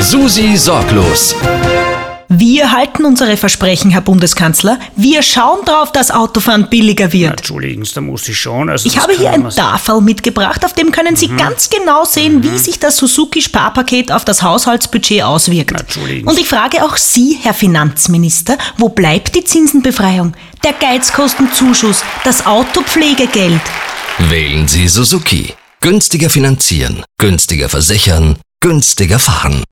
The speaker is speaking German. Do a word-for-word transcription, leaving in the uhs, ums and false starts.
Susi sorglos. Wir halten unsere Versprechen, Herr Bundeskanzler. Wir schauen drauf, dass Autofahren billiger wird. Entschuldigen Sie, da muss ich schon. Also Ich das habe kann hier ein man- Tafel mitgebracht, auf dem können Sie Mhm. ganz genau sehen, wie sich das Suzuki-Sparpaket auf das Haushaltsbudget auswirkt. Entschuldigen Und Sie. ich frage auch Sie, Herr Finanzminister, wo bleibt die Zinsenbefreiung, der Geizkostenzuschuss, das Autopflegegeld? Wählen Sie Suzuki. Günstiger finanzieren, günstiger versichern, günstiger fahren.